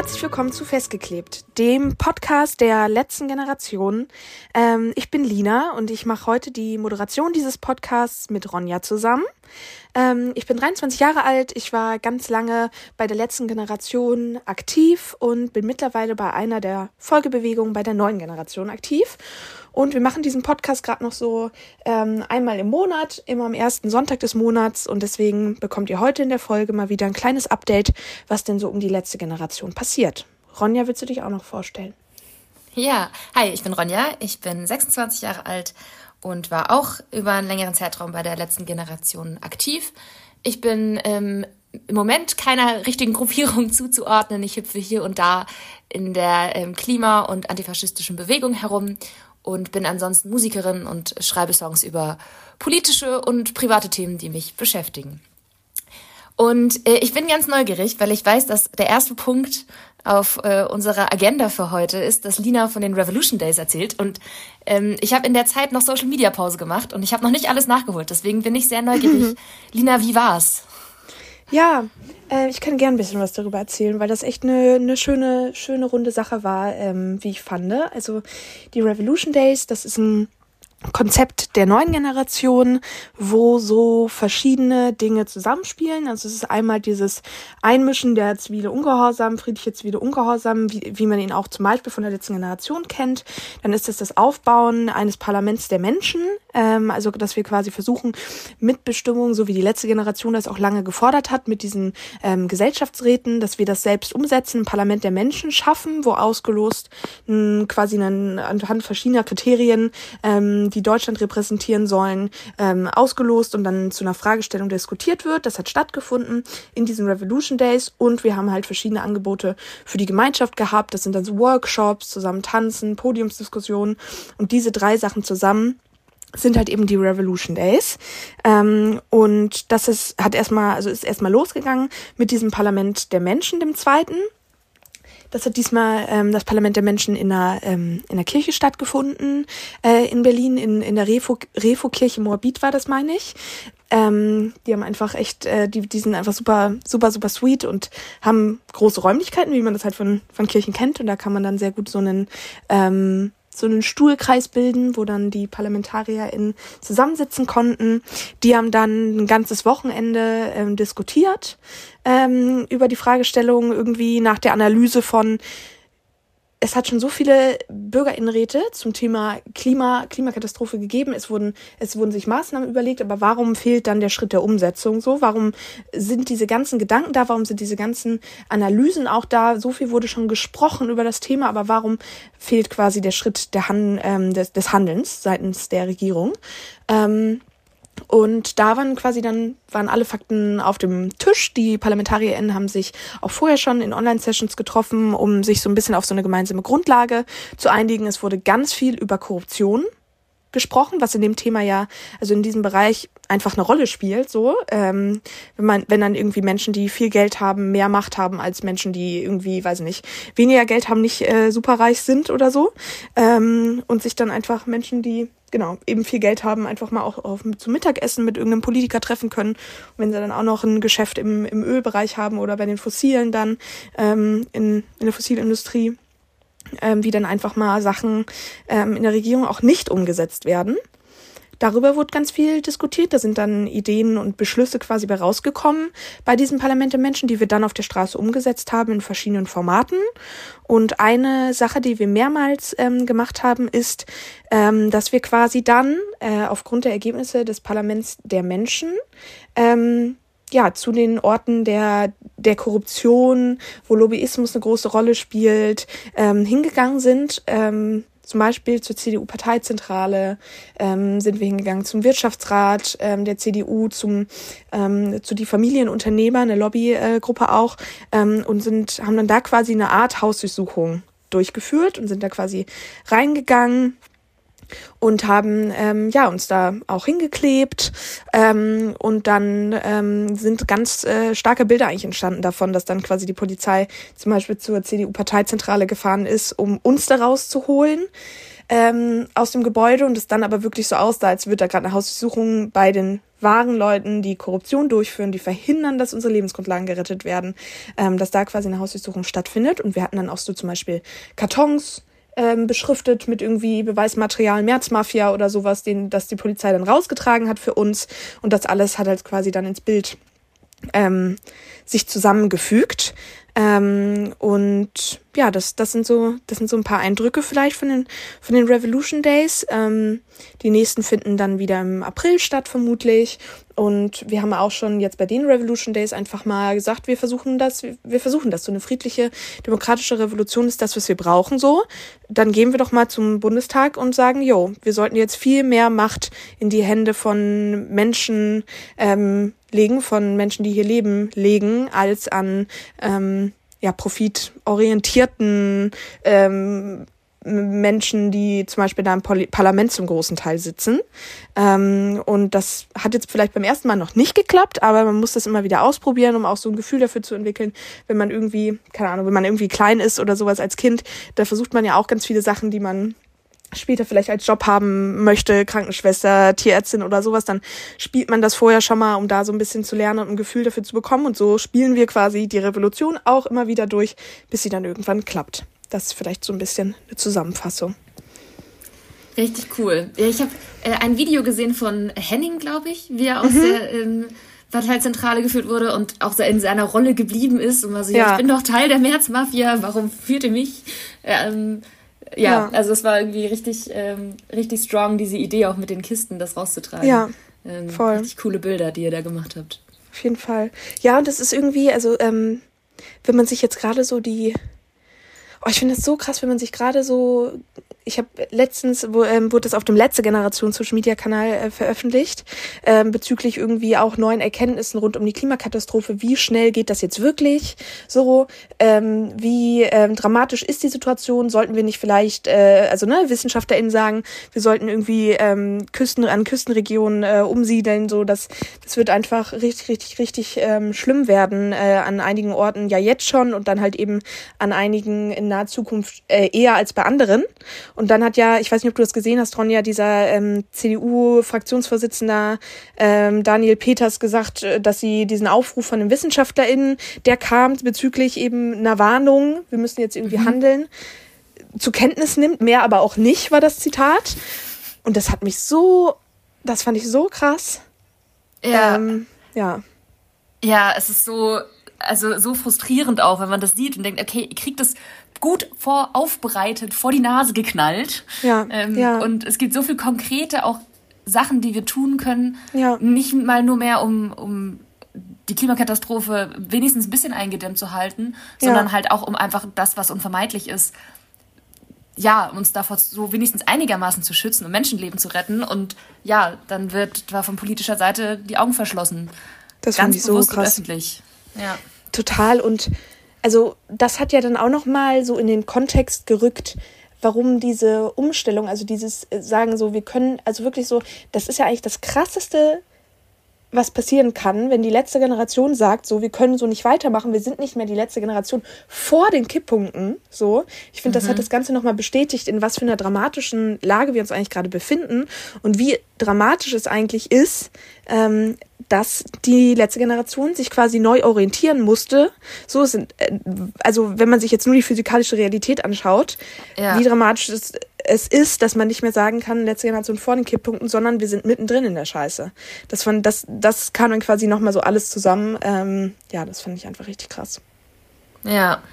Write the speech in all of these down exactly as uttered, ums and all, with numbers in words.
Herzlich willkommen zu Festgeklebt, dem Podcast der letzten Generation. Ähm, ich bin Lina und ich mache heute die Moderation dieses Podcasts mit Ronja zusammen. Ähm, ich bin dreiundzwanzig Jahre alt, ich war ganz lange bei der letzten Generation aktiv und bin mittlerweile bei einer der Folgebewegungen bei der neuen Generation aktiv. Und wir machen diesen Podcast gerade noch so ähm, einmal im Monat, immer am ersten Sonntag des Monats. Und deswegen bekommt ihr heute in der Folge mal wieder ein kleines Update, was denn so um die letzte Generation passiert. Ronja, willst du dich auch noch vorstellen? Ja, hi, ich bin Ronja, ich bin sechsundzwanzig Jahre alt und war auch über einen längeren Zeitraum bei der letzten Generation aktiv. Ich bin ähm, im Moment keiner richtigen Gruppierung zuzuordnen. Ich hüpfe hier und da in der ähm, klima- und antifaschistischen Bewegung herum und bin ansonsten Musikerin und schreibe Songs über politische und private Themen, die mich beschäftigen. Und äh, ich bin ganz neugierig, weil ich weiß, dass der erste Punkt auf äh, unserer Agenda für heute ist, dass Lina von den Revolution Days erzählt. Und ähm, ich habe in der Zeit noch Social Media Pause gemacht und ich habe noch nicht alles nachgeholt. Deswegen bin ich sehr neugierig. Lina, wie war's? Ja, äh, ich kann gern ein bisschen was darüber erzählen, weil das echt eine, eine schöne, schöne runde Sache war, ähm, wie ich fand. Also die Revolution Days, das ist ein Konzept der neuen Generation, wo so verschiedene Dinge zusammenspielen. Also es ist einmal dieses Einmischen der zivile Ungehorsam, friedliche zivile Ungehorsam, wie, wie man ihn auch zum Beispiel von der letzten Generation kennt. Dann ist es das Aufbauen eines Parlaments der Menschen, ähm, also dass wir quasi versuchen, Mitbestimmung, so wie die letzte Generation das auch lange gefordert hat, mit diesen ähm, Gesellschaftsräten, dass wir das selbst umsetzen, ein Parlament der Menschen schaffen, wo ausgelost mh, quasi einen, anhand verschiedener Kriterien ähm, die Deutschland repräsentieren sollen, ähm, ausgelost und dann zu einer Fragestellung diskutiert wird. Das hat stattgefunden in diesen Revolution Days und wir haben halt verschiedene Angebote für die Gemeinschaft gehabt. Das sind dann so Workshops, zusammen tanzen, Podiumsdiskussionen und diese drei Sachen zusammen sind halt eben die Revolution Days. Ähm, und das ist, hat erstmal, also ist erstmal losgegangen mit diesem Parlament der Menschen, dem zweiten. Das hat diesmal ähm, das Parlament der Menschen in der, ähm, in der Kirche stattgefunden, äh, in Berlin, in, in der Refo, Refo-Kirche Moabit war das, meine ich. Ähm, die haben einfach echt, äh, die, die sind einfach super, super, super sweet und haben große Räumlichkeiten, wie man das halt von, von Kirchen kennt. Und da kann man dann sehr gut so einen, ähm, so einen Stuhlkreis bilden, wo dann die ParlamentarierInnen zusammensitzen konnten. Die haben dann ein ganzes Wochenende ähm, diskutiert ähm, über die Fragestellung irgendwie nach der Analyse von, es hat schon so viele BürgerInnenräte zum Thema Klima, Klimakatastrophe gegeben. Es wurden, es wurden sich Maßnahmen überlegt, aber warum fehlt dann der Schritt der Umsetzung so? Warum sind diese ganzen Gedanken da? Warum sind diese ganzen Analysen auch da? So viel wurde schon gesprochen über das Thema, aber warum fehlt quasi der Schritt der Han- ähm, des, des Handelns seitens der Regierung? Ähm, Und da waren quasi dann, waren alle Fakten auf dem Tisch. Die ParlamentarierInnen haben sich auch vorher schon in Online-Sessions getroffen, um sich so ein bisschen auf so eine gemeinsame Grundlage zu einigen. Es wurde ganz viel über Korruption gesprochen, was in dem Thema ja, also in diesem Bereich einfach eine Rolle spielt, so, ähm, wenn man, wenn dann irgendwie Menschen, die viel Geld haben, mehr Macht haben als Menschen, die irgendwie, weiß ich nicht, weniger Geld haben, nicht äh, superreich sind oder so, ähm, und sich dann einfach Menschen, die genau, eben viel Geld haben, einfach mal auch auf, zum Mittagessen mit irgendeinem Politiker treffen können. Und wenn sie dann auch noch ein Geschäft im, im Ölbereich haben oder bei den Fossilen dann ähm, in, in der Fossilindustrie, ähm, wie dann einfach mal Sachen ähm, in der Regierung auch nicht umgesetzt werden. Darüber wurde ganz viel diskutiert. Da sind dann Ideen und Beschlüsse quasi bei rausgekommen bei diesem Parlament der Menschen, die wir dann auf der Straße umgesetzt haben in verschiedenen Formaten. Und eine Sache, die wir mehrmals ähm, gemacht haben, ist, ähm, dass wir quasi dann äh, aufgrund der Ergebnisse des Parlaments der Menschen ähm, ja zu den Orten der der Korruption, wo Lobbyismus eine große Rolle spielt, ähm, hingegangen sind. Ähm, Zum Beispiel zur C D U-Parteizentrale ähm, sind wir hingegangen, zum Wirtschaftsrat ähm, der C D U, zum ähm, zu die Familienunternehmer, eine Lobbygruppe auch, ähm, und sind haben dann da quasi eine Art Hausdurchsuchung durchgeführt und sind da quasi reingegangen und haben ähm, ja uns da auch hingeklebt ähm, und dann ähm, sind ganz äh, starke Bilder eigentlich entstanden davon, dass dann quasi die Polizei zum Beispiel zur C D U-Parteizentrale gefahren ist, um uns da rauszuholen. ähm, aus dem Gebäude und es dann aber wirklich so aussah, als würde da gerade eine Hausdurchsuchung bei den wahren Leuten, die Korruption durchführen, die verhindern, dass unsere Lebensgrundlagen gerettet werden, ähm, dass da quasi eine Hausdurchsuchung stattfindet. Und wir hatten dann auch so zum Beispiel Kartons ähm, beschriftet mit irgendwie Beweismaterial, Märzmafia oder sowas, den, das die Polizei dann rausgetragen hat für uns. Und das alles hat halt quasi dann ins Bild ähm, sich zusammengefügt. Ähm, und ja, das, das sind so, das sind so ein paar Eindrücke vielleicht von den, von den Revolution Days. Ähm, die nächsten finden dann wieder im April statt, vermutlich. Und wir haben auch schon jetzt bei den Revolution Days einfach mal gesagt, wir versuchen das, wir versuchen das. So eine friedliche, demokratische Revolution ist das, was wir brauchen, so. Dann gehen wir doch mal zum Bundestag und sagen, jo, wir sollten jetzt viel mehr Macht in die Hände von Menschen, ähm, legen, von Menschen, die hier leben, legen, als an, ähm, ja, profitorientierten, ähm, Menschen, die zum Beispiel da im Parlament zum großen Teil sitzen. Ähm, und das hat jetzt vielleicht beim ersten Mal noch nicht geklappt, aber man muss das immer wieder ausprobieren, um auch so ein Gefühl dafür zu entwickeln, wenn man irgendwie, keine Ahnung, wenn man irgendwie klein ist oder sowas als Kind, da versucht man ja auch ganz viele Sachen, die man später vielleicht als Job haben möchte, Krankenschwester, Tierärztin oder sowas, dann spielt man das vorher schon mal, um da so ein bisschen zu lernen und ein Gefühl dafür zu bekommen. Und so spielen wir quasi die Revolution auch immer wieder durch, bis sie dann irgendwann klappt. Das ist vielleicht so ein bisschen eine Zusammenfassung. Richtig cool. Ja, ich habe äh, ein Video gesehen von Henning, glaube ich, wie er aus mhm. der ähm, Parteizentrale geführt wurde und auch in seiner Rolle geblieben ist. Und war so, ja, ja ich bin doch Teil der Märzmafia, warum führt ihr mich? Ähm, ja, ja, also es war irgendwie richtig, ähm, richtig strong, diese Idee auch mit den Kisten, das rauszutragen. Ja, ähm, voll. Richtig coole Bilder, die ihr da gemacht habt. Auf jeden Fall. Ja, und das ist irgendwie, also ähm, wenn man sich jetzt gerade so die Oh, ich finde das so krass, wenn man sich gerade so, ich habe letztens, wo, ähm, wurde das auf dem letzte Generation Social Media Kanal äh, veröffentlicht, ähm, bezüglich irgendwie auch neuen Erkenntnissen rund um die Klimakatastrophe. Wie schnell geht das jetzt wirklich? So, ähm, wie ähm, dramatisch ist die Situation? Sollten wir nicht vielleicht, äh, also ne, WissenschaftlerInnen sagen, wir sollten irgendwie ähm, Küsten an Küstenregionen äh, umsiedeln, so dass das wird einfach richtig, richtig, richtig ähm, schlimm werden äh, an einigen Orten ja jetzt schon und dann halt eben an einigen in naher Zukunft äh, eher als bei anderen. Und dann hat ja, ich weiß nicht, ob du das gesehen hast, Ronja, dieser ähm, C D U-Fraktionsvorsitzender ähm, Daniel Peters gesagt, äh, dass sie diesen Aufruf von den WissenschaftlerInnen, der kam bezüglich eben einer Warnung, wir müssen jetzt irgendwie mhm. handeln, zur Kenntnis nimmt, mehr aber auch nicht, war das Zitat. Und das hat mich so, das fand ich so krass. Ja. Ähm, ja. Ja, es ist so, also so frustrierend auch, wenn man das sieht und denkt, okay, ihr kriegt das gut vor aufbereitet, vor die Nase geknallt. Ja, ähm, ja. Und es gibt so viel konkrete auch Sachen, die wir tun können. Ja. Nicht mal nur mehr, um, um die Klimakatastrophe wenigstens ein bisschen eingedämmt zu halten, ja. sondern halt auch um einfach das, was unvermeidlich ist, ja, uns davor so wenigstens einigermaßen zu schützen und Menschenleben zu retten. Und ja, dann wird da von politischer Seite die Augen verschlossen. Das Ganz fand ich so bewusst krass. und öffentlich. Ja. Total. Und also das hat ja dann auch noch mal so in den Kontext gerückt, warum diese Umstellung, also dieses Sagen so, wir können, also wirklich so, das ist ja eigentlich das Krasseste, was passieren kann, wenn die letzte Generation sagt, so, wir können so nicht weitermachen, wir sind nicht mehr die letzte Generation vor den Kipppunkten, so. Ich finde, das mhm. hat das Ganze nochmal bestätigt, in was für einer dramatischen Lage wir uns eigentlich gerade befinden und wie dramatisch es eigentlich ist, ähm, dass die letzte Generation sich quasi neu orientieren musste. So sind, also wenn man sich jetzt nur die physikalische Realität anschaut, ja. wie dramatisch es, es ist, dass man nicht mehr sagen kann, letzte Generation vor den Kipppunkten, sondern wir sind mittendrin in der Scheiße. Das, fand, das, das kam dann quasi nochmal so alles zusammen. Ähm, ja, das fand ich einfach richtig krass. Ja.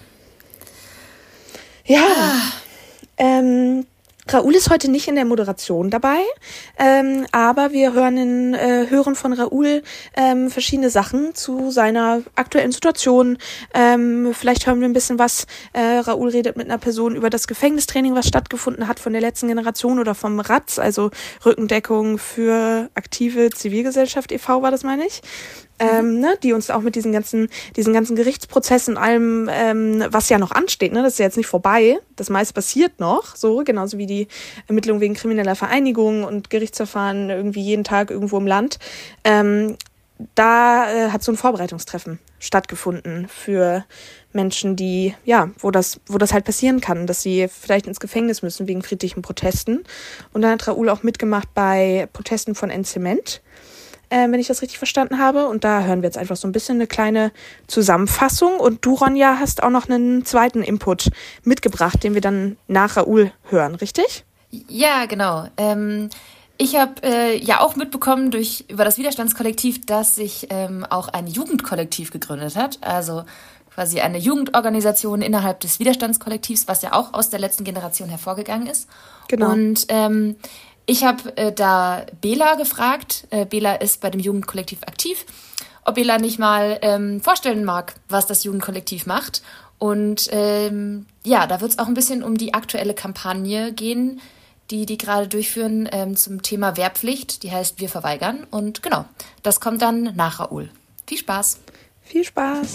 Ja. Ah. Ähm, Raoul ist heute nicht in der Moderation dabei, ähm, aber wir hören, in, äh, hören von Raoul ähm, verschiedene Sachen zu seiner aktuellen Situation. Ähm, vielleicht hören wir ein bisschen was. Äh, Raoul redet mit einer Person über das Gefängnistraining, was stattgefunden hat von der letzten Generation oder vom R A Z, also Rückendeckung für aktive Zivilgesellschaft e V war das, meine ich. Ähm, ne, die uns auch mit diesen ganzen, diesen ganzen Gerichtsprozessen und allem, ähm, was ja noch ansteht, ne, das ist ja jetzt nicht vorbei, das meiste passiert noch, so, genauso wie die Ermittlungen wegen krimineller Vereinigung und Gerichtsverfahren irgendwie jeden Tag irgendwo im Land. Ähm, da äh, hat so ein Vorbereitungstreffen stattgefunden für Menschen, die, ja, wo das, wo das halt passieren kann, dass sie vielleicht ins Gefängnis müssen wegen friedlichen Protesten. Und dann hat Raoul auch mitgemacht bei Protesten von N-Zement, äh, wenn ich das richtig verstanden habe. Und da hören wir jetzt einfach so ein bisschen eine kleine Zusammenfassung. Und du, Ronja, hast auch noch einen zweiten Input mitgebracht, den wir dann nach Raoul hören, richtig? Ja, genau. Ähm, ich habe äh, ja auch mitbekommen durch über das Widerstandskollektiv, dass sich ähm, auch ein Jugendkollektiv gegründet hat. Also quasi eine Jugendorganisation innerhalb des Widerstandskollektivs, was ja auch aus der letzten Generation hervorgegangen ist. Genau. Und ähm, ich habe äh, da Bela gefragt. Äh, Bela ist bei dem Jugendkollektiv aktiv. Ob Bela nicht mal ähm, vorstellen mag, was das Jugendkollektiv macht. Und ähm, ja, da wird es auch ein bisschen um die aktuelle Kampagne gehen, die die gerade durchführen ähm, zum Thema Wehrpflicht. Die heißt Wir verweigern. Und genau, das kommt dann nach Raoul. Viel Spaß. Viel Spaß.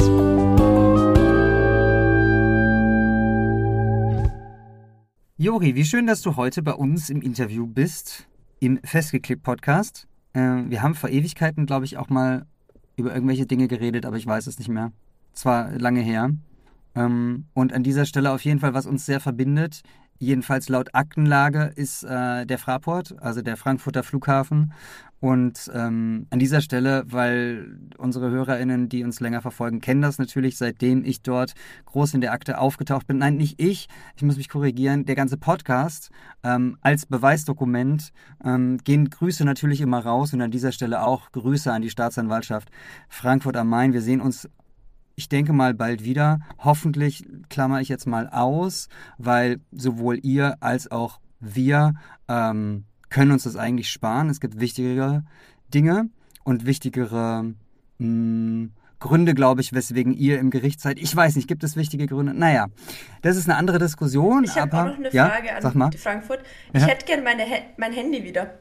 Jori, wie schön, dass du heute bei uns im Interview bist, im Festgeklebt-Podcast. Äh, wir haben vor Ewigkeiten, glaube ich, auch mal über irgendwelche Dinge geredet, aber ich weiß es nicht mehr. Zwar lange her. Ähm, und an dieser Stelle auf jeden Fall, was uns sehr verbindet, jedenfalls laut Aktenlage, ist äh, der Fraport, also der Frankfurter Flughafen. Und ähm, an dieser Stelle, weil unsere HörerInnen, die uns länger verfolgen, kennen das natürlich, seitdem ich dort groß in der Akte aufgetaucht bin. Nein, nicht ich, ich muss mich korrigieren, der ganze Podcast ähm, als Beweisdokument ähm, gehen Grüße natürlich immer raus. Und an dieser Stelle auch Grüße an die Staatsanwaltschaft Frankfurt am Main. Wir sehen uns, ich denke mal, bald wieder. Hoffentlich klammer ich jetzt mal aus, weil sowohl ihr als auch wir ähm, können uns das eigentlich sparen. Es gibt wichtigere Dinge und wichtigere mh, Gründe, glaube ich, weswegen ihr im Gericht seid. Ich weiß nicht, gibt es wichtige Gründe? Naja, das ist eine andere Diskussion. Ich habe auch noch eine ja, Frage an die Frankfurt. Ich ja. hätte gerne meine, mein Handy wieder.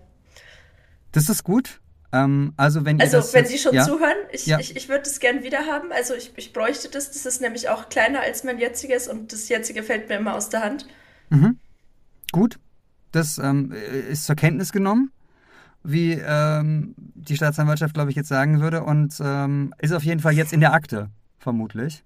Das ist gut. Ähm, also wenn, ihr also, das wenn jetzt, Sie schon ja? zuhören, ich, ja. ich, ich würde es gerne wieder haben. Also ich, ich bräuchte das. Das ist nämlich auch kleiner als mein jetziges und das jetzige fällt mir immer aus der Hand. Mhm. Gut. Das ähm, ist zur Kenntnis genommen, wie ähm, die Staatsanwaltschaft, glaube ich, jetzt sagen würde, und ähm, ist auf jeden Fall jetzt in der Akte, vermutlich.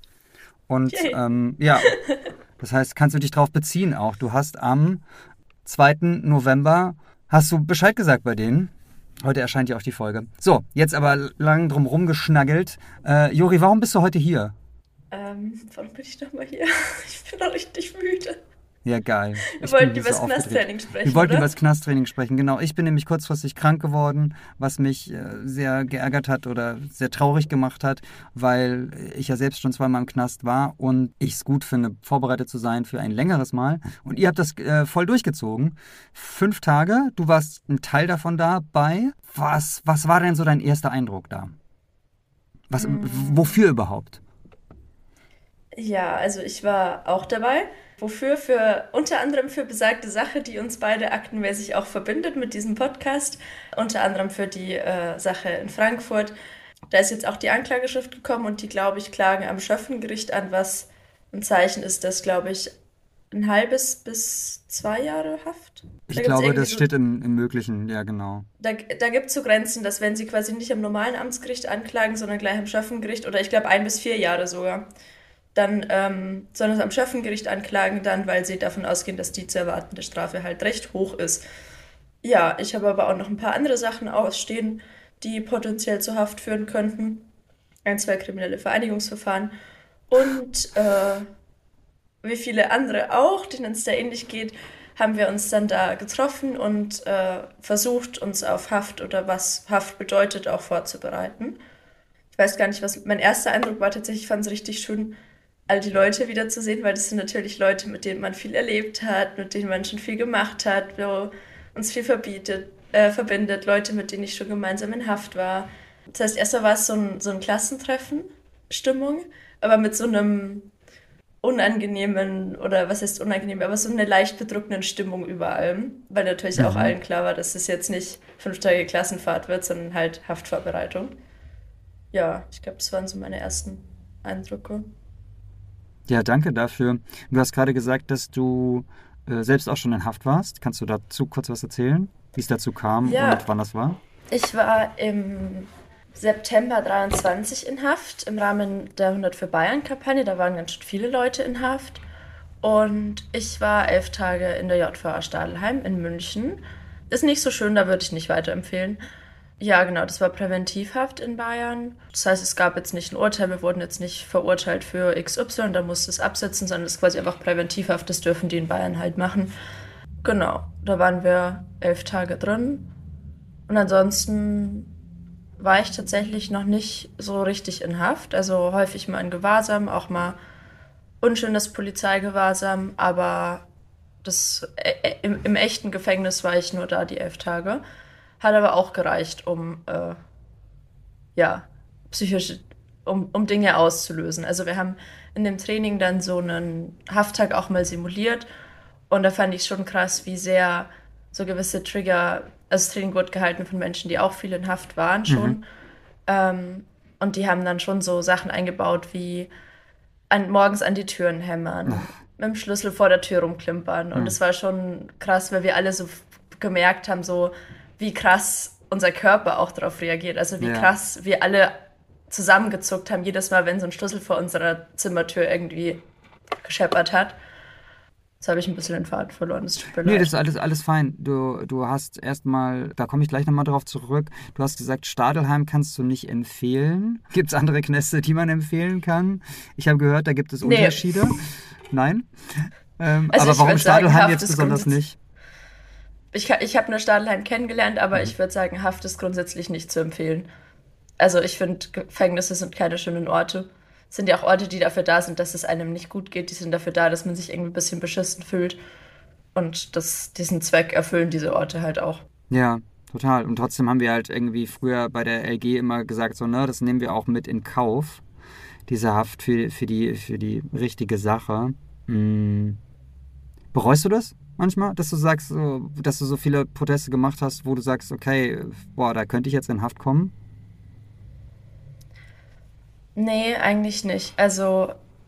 Und ähm, ja, das heißt, kannst du dich darauf beziehen auch. Du hast am zweiten November, hast du Bescheid gesagt bei denen. Heute erscheint ja auch die Folge. So, jetzt aber lang drum rumgeschnaggelt. Äh, Jori, warum bist du heute hier? Ähm, warum bin ich nochmal hier? Ich bin doch richtig müde. Ja, geil. Wir wollten über das so Knasttraining sprechen, Wir wollten oder? über das Knasttraining sprechen, genau. Ich bin nämlich kurzfristig krank geworden, was mich äh, sehr geärgert hat oder sehr traurig gemacht hat, weil ich ja selbst schon zweimal im Knast war und ich es gut finde, vorbereitet zu sein für ein längeres Mal. Und ihr habt das äh, voll durchgezogen. Fünf Tage, du warst ein Teil davon dabei. Was, was war denn so dein erster Eindruck da? Was, hm. Wofür überhaupt? Ja, also ich war auch dabei. Wofür? Für unter anderem für besagte Sache, die uns beide aktenmäßig auch verbindet mit diesem Podcast. Unter anderem für die äh, Sache in Frankfurt. Da ist jetzt auch die Anklageschrift gekommen und die, glaube ich, klagen am Schöffengericht an, was ein Zeichen ist, dass, glaube ich, ein halbes bis zwei Jahre Haft. Ich glaube, das so, steht im, im Möglichen, ja genau. Da, da gibt es so Grenzen, dass wenn sie quasi nicht am normalen Amtsgericht anklagen, sondern gleich am Schöffengericht, oder ich glaube ein bis vier Jahre sogar, dann ähm, sollen sie am Schöffengericht anklagen, dann, weil sie davon ausgehen, dass die zu erwartende Strafe halt recht hoch ist. Ja, ich habe aber auch noch ein paar andere Sachen ausstehen, die potenziell zur Haft führen könnten. Ein, zwei kriminelle Vereinigungsverfahren und äh, wie viele andere auch, denen es da ähnlich geht, haben wir uns dann da getroffen und äh, versucht, uns auf Haft oder was Haft bedeutet auch vorzubereiten. Ich weiß gar nicht, was mein erster Eindruck war. Tatsächlich, ich fand es richtig schön, all die Leute wiederzusehen, weil das sind natürlich Leute, mit denen man viel erlebt hat, mit denen man schon viel gemacht hat, wo uns viel verbietet, äh, verbindet, Leute, mit denen ich schon gemeinsam in Haft war. Das heißt, erst war es so ein, so ein Klassentreffen, Stimmung, aber mit so einem unangenehmen, oder was heißt unangenehm, aber so eine leicht bedrückenden Stimmung überall, weil natürlich mhm. auch allen klar war, dass es jetzt nicht fünf Tage Klassenfahrt wird, sondern halt Haftvorbereitung. Ja, ich glaube, das waren so meine ersten Eindrücke. Ja, danke dafür. Du hast gerade gesagt, dass du äh, selbst auch schon in Haft warst. Kannst du dazu kurz was erzählen, wie es dazu kam ja, und wann das war? Ich war im September dreiundzwanzig in Haft im Rahmen der hundert für Bayern-Kampagne. Da waren ganz schön viele Leute in Haft. Und ich war elf Tage in der J V A Stadelheim in München. Ist nicht so schön, da würde ich nicht weiterempfehlen. Ja, genau, das war Präventivhaft in Bayern. Das heißt, es gab jetzt nicht ein Urteil, wir wurden jetzt nicht verurteilt für X Y, da musste es absitzen, sondern es ist quasi einfach Präventivhaft, das dürfen die in Bayern halt machen. Genau, da waren wir elf Tage drin. Und ansonsten war ich tatsächlich noch nicht so richtig in Haft. Also häufig mal in Gewahrsam, auch mal unschönes Polizeigewahrsam, aber das, äh, im, im echten Gefängnis war ich nur da die elf Tage. Hat aber auch gereicht, um äh, ja, psychische, um, um Dinge auszulösen. Also wir haben in dem Training dann so einen Hafttag auch mal simuliert und da fand ich schon krass, wie sehr so gewisse Trigger, also das Training wurde gehalten von Menschen, die auch viel in Haft waren schon. Mhm. Ähm, und die haben dann schon so Sachen eingebaut wie an, morgens an die Türen hämmern, Ach. mit dem Schlüssel vor der Tür rumklimpern. Und es mhm. war schon krass, weil wir alle so gemerkt haben, so wie krass unser Körper auch darauf reagiert. Also wie ja. krass wir alle zusammengezuckt haben, jedes Mal, wenn so ein Schlüssel vor unserer Zimmertür irgendwie gescheppert hat. Jetzt habe ich ein bisschen den Faden verloren, das tut mir leid. Nee, das ist alles, alles fein. Du, du hast erstmal, da komme ich gleich nochmal drauf zurück, du hast gesagt, Stadelheim kannst du nicht empfehlen. Gibt es andere Knäste, die man empfehlen kann? Ich habe gehört, da gibt es nee. Unterschiede. Nein? Ähm, also aber warum Stadelheim sagen, jetzt besonders nicht? Ich, ich habe nur Stadelheim kennengelernt, aber mhm. ich würde sagen, Haft ist grundsätzlich nicht zu empfehlen. Also ich finde, Gefängnisse sind keine schönen Orte. Es sind ja auch Orte, die dafür da sind, dass es einem nicht gut geht. Die sind dafür da, dass man sich irgendwie ein bisschen beschissen fühlt. Und das, diesen Zweck erfüllen diese Orte halt auch. Ja, total. Und trotzdem haben wir halt irgendwie früher bei der L G immer gesagt, so, ne, das nehmen wir auch mit in Kauf. Diese Haft für, für, die, für die richtige Sache. Hm. Bereust du das manchmal, dass du sagst, so, dass du so viele Proteste gemacht hast, wo du sagst, okay, boah, da könnte ich jetzt in Haft kommen? Nee, eigentlich nicht. Also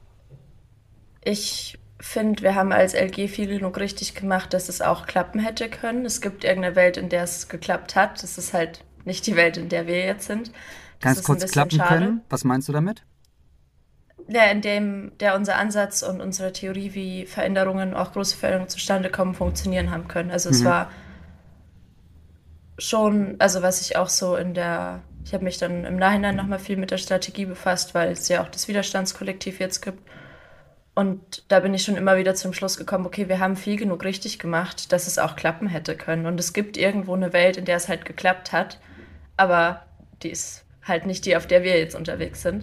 ich finde, wir haben als L G viel genug richtig gemacht, dass es auch klappen hätte können. Es gibt irgendeine Welt, in der es geklappt hat. Das ist halt nicht die Welt, in der wir jetzt sind. Das Ganz kurz klappen schade. können? Was meinst du damit? Ja, in dem der unser Ansatz und unsere Theorie, wie Veränderungen, auch große Veränderungen zustande kommen, funktionieren haben können. Also mhm. es war schon, also was ich auch so in der, ich habe mich dann im Nachhinein nochmal viel mit der Strategie befasst, weil es ja auch das Widerstandskollektiv jetzt gibt. Und da bin ich schon immer wieder zum Schluss gekommen, okay, wir haben viel genug richtig gemacht, dass es auch klappen hätte können. Und es gibt irgendwo eine Welt, in der es halt geklappt hat, aber die ist halt nicht die, auf der wir jetzt unterwegs sind.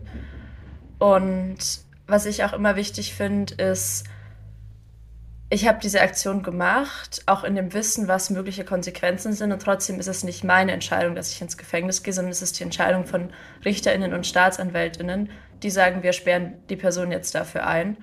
Und was ich auch immer wichtig finde, ist, ich habe diese Aktion gemacht, auch in dem Wissen, was mögliche Konsequenzen sind. Und trotzdem ist es nicht meine Entscheidung, dass ich ins Gefängnis gehe, sondern es ist die Entscheidung von RichterInnen und StaatsanwältInnen, die sagen, wir sperren die Person jetzt dafür ein.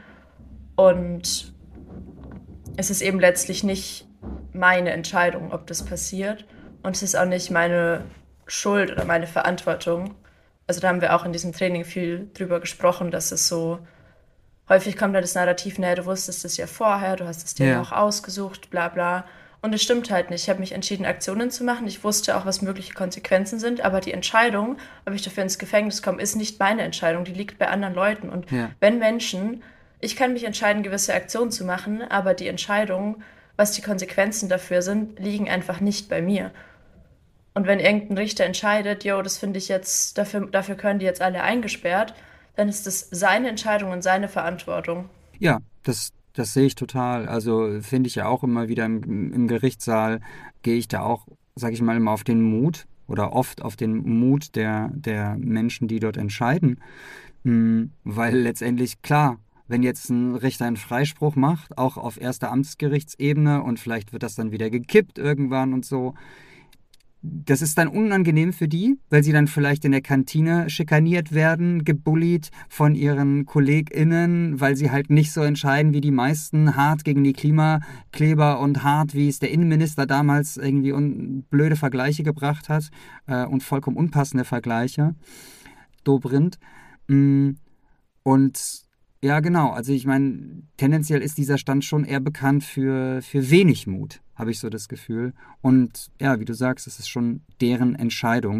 Und es ist eben letztlich nicht meine Entscheidung, ob das passiert. Und es ist auch nicht meine Schuld oder meine Verantwortung. Also da haben wir auch in diesem Training viel drüber gesprochen, dass es so, häufig kommt da das Narrativ, naja, du wusstest es ja vorher, du hast es dir ja yeah. auch ausgesucht, bla bla. Und es stimmt halt nicht. Ich habe mich entschieden, Aktionen zu machen. Ich wusste auch, was mögliche Konsequenzen sind, aber die Entscheidung, ob ich dafür ins Gefängnis komme, ist nicht meine Entscheidung, die liegt bei anderen Leuten. Und yeah. wenn Menschen, ich kann mich entscheiden, gewisse Aktionen zu machen, aber die Entscheidung, was die Konsequenzen dafür sind, liegen einfach nicht bei mir. Und wenn irgendein Richter entscheidet, jo, das finde ich jetzt, dafür, dafür können die jetzt alle eingesperrt, dann ist das seine Entscheidung und seine Verantwortung. Ja, das, das sehe ich total. Also finde ich ja auch immer wieder im, im Gerichtssaal, gehe ich da auch, sage ich mal, immer auf den Mut oder oft auf den Mut der, der Menschen, die dort entscheiden. Weil letztendlich, klar, wenn jetzt ein Richter einen Freispruch macht, auch auf erster Amtsgerichtsebene und vielleicht wird das dann wieder gekippt irgendwann und so, das ist dann unangenehm für die, weil sie dann vielleicht in der Kantine schikaniert werden, gebullied von ihren KollegInnen, weil sie halt nicht so entscheiden wie die meisten, hart gegen die Klimakleber und hart, wie es der Innenminister damals irgendwie un- blöde Vergleiche gebracht hat äh, und vollkommen unpassende Vergleiche. Dobrindt. Mm, und ja, genau. Also ich meine, tendenziell ist dieser Stand schon eher bekannt für, für wenig Mut, habe ich so das Gefühl. Und ja, wie du sagst, es ist schon deren Entscheidung.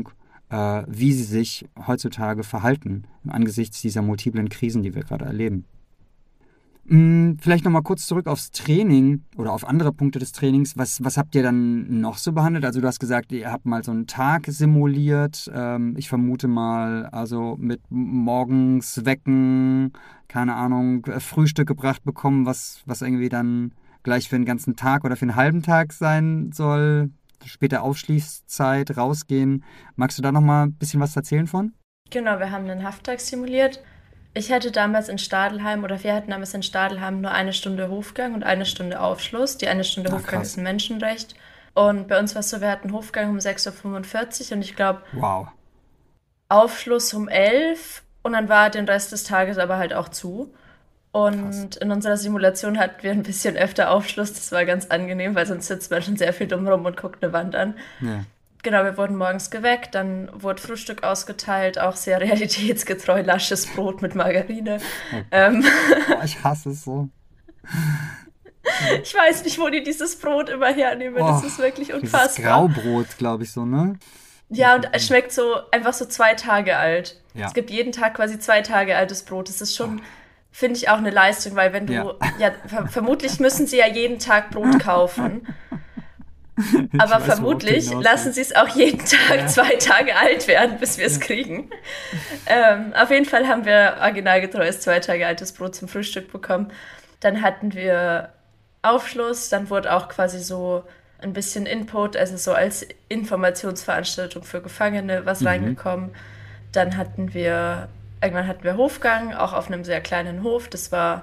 äh, wie sie sich heutzutage verhalten angesichts dieser multiplen Krisen, die wir gerade erleben. Vielleicht nochmal kurz zurück aufs Training oder auf andere Punkte des Trainings. Was, was habt ihr dann noch so behandelt? Also du hast gesagt, ihr habt mal so einen Tag simuliert. Ähm, ich vermute mal, also mit morgens wecken, keine Ahnung, Frühstück gebracht bekommen, was, was irgendwie dann gleich für den ganzen Tag oder für einen halben Tag sein soll. Später Aufschließzeit, rausgehen. Magst du da nochmal ein bisschen was erzählen von? Genau, wir haben einen Hafttag simuliert. Ich hatte damals in Stadelheim, oder wir hatten damals in Stadelheim nur eine Stunde Hofgang und eine Stunde Aufschluss. Die eine Stunde Ah, Hofgang krass. ist ein Menschenrecht. Und bei uns war es so, wir hatten Hofgang um sechs Uhr fünfundvierzig und ich glaube Wow. Aufschluss um elf und dann war den Rest des Tages aber halt auch zu. Und Krass. in unserer Simulation hatten wir ein bisschen öfter Aufschluss. Das war ganz angenehm, weil sonst sitzt man schon sehr viel dumm rum und guckt eine Wand an. Ja. Genau, wir wurden morgens geweckt, dann wurde Frühstück ausgeteilt, auch sehr realitätsgetreu, lasches Brot mit Margarine. Ähm, Boah, ich hasse es so. ich weiß nicht, wo die dieses Brot immer hernehmen, das Oh, ist wirklich dieses unfassbar. Graubrot, glaube ich, so, ne? Ja, und es schmeckt so einfach so zwei Tage alt. Ja. Es gibt jeden Tag quasi zwei Tage altes Brot. Das ist schon, finde ich, auch eine Leistung, weil wenn du, Ja. ja, ver vermutlich müssen sie ja jeden Tag Brot kaufen. Ich Aber weiß, worauf du vermutlich hinaus lassen willst. sie es auch jeden Tag Ja. zwei Tage alt werden, bis wir es kriegen. Ähm, auf jeden Fall haben wir originalgetreues zwei Tage altes Brot zum Frühstück bekommen. Dann hatten wir Aufschluss, dann wurde auch quasi so ein bisschen Input, also so als Informationsveranstaltung für Gefangene was Mhm. reingekommen. Dann hatten wir, irgendwann hatten wir Hofgang, auch auf einem sehr kleinen Hof. Das war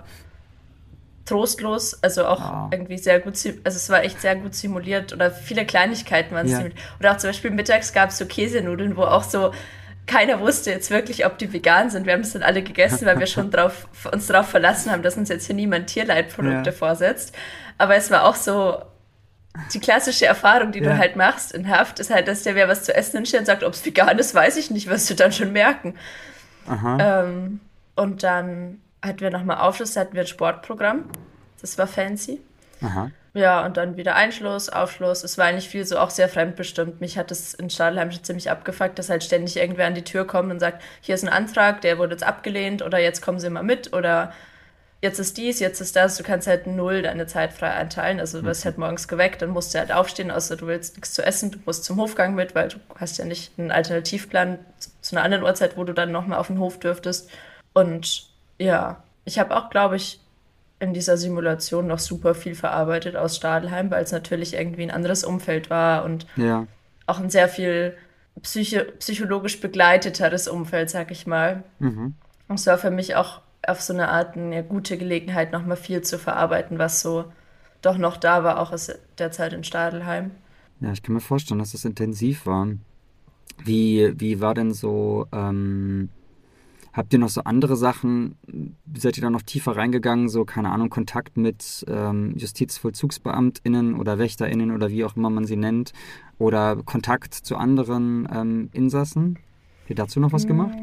trostlos, also auch Ah. irgendwie sehr gut, sim- also es war echt sehr gut simuliert oder viele Kleinigkeiten waren Ja. simuliert. Oder auch zum Beispiel mittags gab es so Käsenudeln, wo auch so keiner wusste jetzt wirklich, ob die vegan sind. Wir haben es dann alle gegessen, weil wir schon drauf, uns darauf verlassen haben, dass uns jetzt hier niemand Tierleitprodukte Ja. vorsetzt. Aber es war auch so die klassische Erfahrung, die Ja. du halt machst in Haft, ist halt, dass dir wer was zu essen hinstellt und sagt, ob es vegan ist, weiß ich nicht, wirst du dann schon merken. Aha. Ähm, und dann hatten wir nochmal Aufschluss, da hatten wir ein Sportprogramm. Das war fancy. Aha. Ja, und dann wieder Einschluss, Aufschluss. Es war eigentlich viel so auch sehr fremdbestimmt. Mich hat es in Stadelheim schon ziemlich abgefuckt, dass halt ständig irgendwer an die Tür kommt und sagt, hier ist ein Antrag, der wurde jetzt abgelehnt oder jetzt kommen Sie mal mit oder jetzt ist dies, jetzt ist das. Du kannst halt null deine Zeit frei einteilen. Also du wirst halt morgens geweckt, dann musst du halt aufstehen, außer du willst nichts zu essen. Du musst zum Hofgang mit, weil du hast ja nicht einen Alternativplan zu einer anderen Uhrzeit, wo du dann nochmal auf den Hof dürftest. Und ja, ich habe auch, glaube ich, in dieser Simulation noch super viel verarbeitet aus Stadelheim, weil es natürlich irgendwie ein anderes Umfeld war und Ja. auch ein sehr viel psycho psychologisch begleiteteres Umfeld, sag ich mal. Mhm. Und es war für mich auch auf so eine Art eine gute Gelegenheit, nochmal viel zu verarbeiten, was so doch noch da war, auch aus der Zeit in Stadelheim. Ja, ich kann mir vorstellen, dass das intensiv war. Wie, wie war denn so, ähm, habt ihr noch so andere Sachen, seid ihr da noch tiefer reingegangen, so, keine Ahnung, Kontakt mit ähm, JustizvollzugsbeamtInnen oder WächterInnen oder wie auch immer man sie nennt, oder Kontakt zu anderen ähm, Insassen? Habt ihr dazu noch was gemacht?